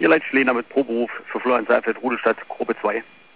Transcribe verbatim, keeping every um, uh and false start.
Ihr Leitschläner mit Proberuf für Florian Seifeld, Rudelstadt, Gruppe zwei.